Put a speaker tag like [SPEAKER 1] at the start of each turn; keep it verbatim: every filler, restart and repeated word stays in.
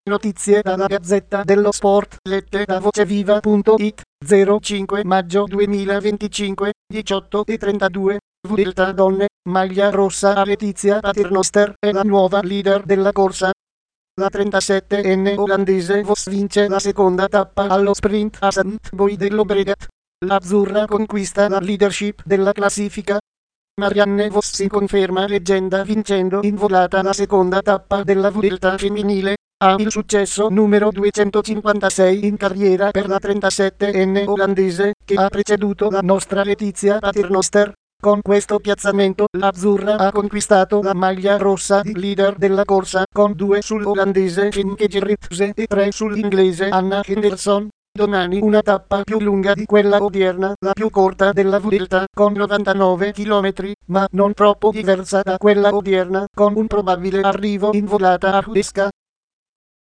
[SPEAKER 1] Notizie dalla Gazzetta dello Sport, lette da voceviva punto it, zero cinque maggio duemilaventicinque, diciotto e trentadue. Vuelta donne, maglia rossa a Letizia Paternoster è la nuova leader della corsa. La trentasettenne olandese Vos vince la seconda tappa allo sprint a Sant Boi de Llobregat. L'azzurra conquista la leadership della classifica. Marianne Vos si conferma leggenda vincendo in volata la seconda tappa della Vuelta femminile. Ha il successo numero duecentocinquantasei in carriera per la trentasettenne olandese, che ha preceduto la nostra Letizia Paternoster. Con questo piazzamento l'azzurra ha conquistato la maglia rossa di leader della corsa, con due sull'olandese Femke Gerritsen e tre sull'inglese Anna Henderson. Domani una tappa più lunga di quella odierna, la più corta della Vuelta, con novantanove chilometri, ma non troppo diversa da quella odierna, con un probabile arrivo in volata a Huesca.